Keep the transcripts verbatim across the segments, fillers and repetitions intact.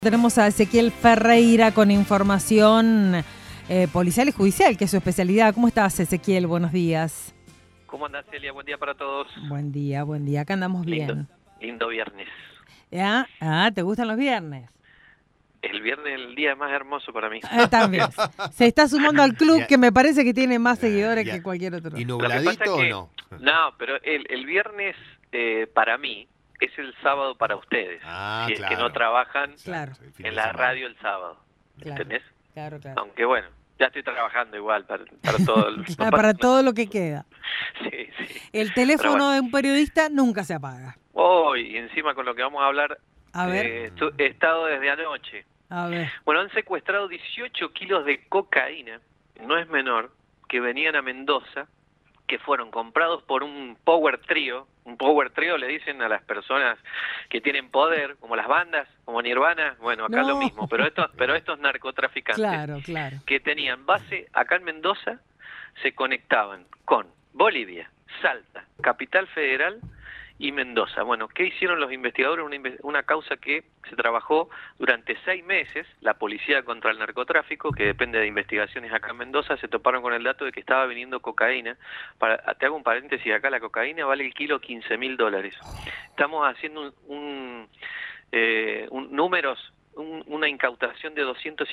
Tenemos a Ezequiel Ferreira con información eh, policial y judicial, que es su especialidad. ¿Cómo estás, Ezequiel? Buenos días. ¿Cómo andás, Celia? Buen día para todos. Buen día, buen día. Acá andamos Lindo, bien. lindo viernes. ¿Ah? ah, ¿te gustan los viernes? El viernes es el día más hermoso para mí. Ah, también. Se está sumando al club Ya. que me parece que tiene más Eh, seguidores ya. que cualquier otro. ¿Y Lo que pasa nubladito es o que- no? No, pero el, el viernes eh, para mí es el sábado para ustedes. Ah, si es claro. que no trabajan Claro. el fin en de la semana. radio el sábado. Claro, ¿Entendés? claro, claro. Aunque bueno, ya estoy trabajando igual para, para todo. El, Ah, para todo lo que queda. Sí, sí. El teléfono bueno. de un periodista nunca se apaga. Hoy, y encima con lo que vamos a hablar, A ver, eh, estu- he estado desde anoche. a ver. Bueno, han secuestrado dieciocho kilos de cocaína, no es menor, que venían a Mendoza, que fueron comprados por un power trío. Un power trío le dicen a las personas que tienen poder, como las bandas, como Nirvana, bueno, acá No. lo mismo, pero estos, pero estos narcotraficantes Claro, claro. que tenían base acá en Mendoza, se conectaban con Bolivia, Salta, Capital Federal y Mendoza. Bueno, ¿qué hicieron los investigadores? Una, inve- una causa que se trabajó durante seis meses, la Policía contra el Narcotráfico, que depende de investigaciones acá en Mendoza, se toparon con el dato de que estaba viniendo cocaína. Para, te hago un paréntesis acá, la cocaína vale el kilo quince mil dólares. Estamos haciendo un, un, eh, un números, un- una incautación de doscientos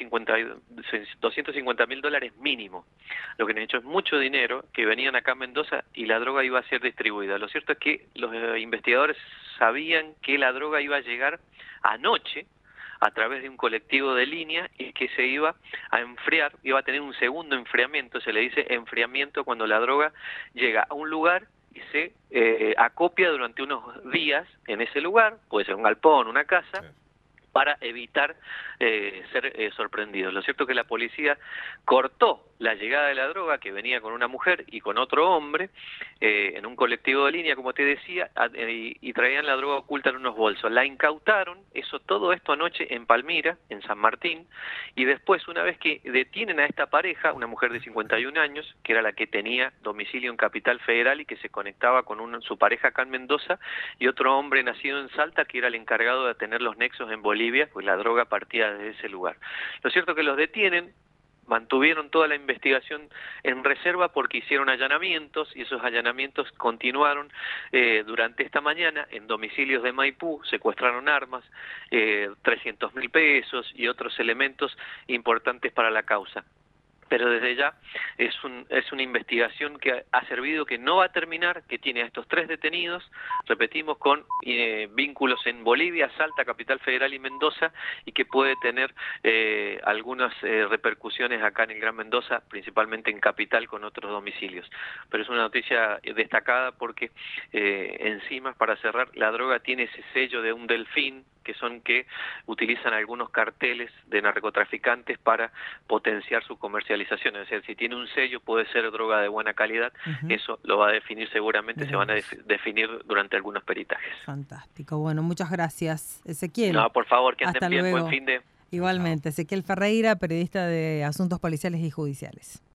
cincuenta mil dólares mínimo. Lo que han hecho es mucho dinero que venían acá a Mendoza y la droga iba a ser distribuida. Lo cierto es que los eh, investigadores sabían que la droga iba a llegar anoche a través de un colectivo de línea y que se iba a enfriar, iba a tener un segundo enfriamiento, se le dice enfriamiento cuando la droga llega a un lugar y se eh, acopia durante unos días en ese lugar, puede ser un galpón, una casa, Sí. para evitar eh, ser eh, sorprendidos. Lo cierto es que la policía cortó la llegada de la droga, que venía con una mujer y con otro hombre, eh, en un colectivo de línea, como te decía, a- eh, y, y traían la droga oculta en unos bolsos. La incautaron, eso todo esto anoche en Palmira, en San Martín, y después, una vez que detienen a esta pareja, una mujer de cincuenta y un años, que era la que tenía domicilio en Capital Federal y que se conectaba con un- su pareja acá en Mendoza, y otro hombre nacido en Salta, que era el encargado de tener los nexos en Bolivia, pues la droga partía de ese lugar. Lo cierto es que los detienen, mantuvieron toda la investigación en reserva porque hicieron allanamientos y esos allanamientos continuaron eh, durante esta mañana en domicilios de Maipú, secuestraron armas, eh, trescientos mil pesos y otros elementos importantes para la causa. Pero desde ya es, un, es una investigación que ha servido, que no va a terminar, que tiene a estos tres detenidos, repetimos, con eh, vínculos en Bolivia, Salta, Capital Federal y Mendoza, y que puede tener eh, algunas eh, repercusiones acá en el Gran Mendoza, principalmente en Capital con otros domicilios. Pero es una noticia destacada porque eh, encima, para cerrar, la droga tiene ese sello de un delfín, que son que utilizan algunos carteles de narcotraficantes para potenciar su comercialización. Es decir, si tiene un sello puede ser droga de buena calidad. Ujú. Eso lo va a definir seguramente, se van a Veremos. def- definir durante algunos peritajes. Fantástico. Bueno, muchas gracias, Ezequiel. No, por favor, que anden Hasta bien, luego. buen fin de... Igualmente, Ezequiel Ferreira, periodista de Asuntos Policiales y Judiciales.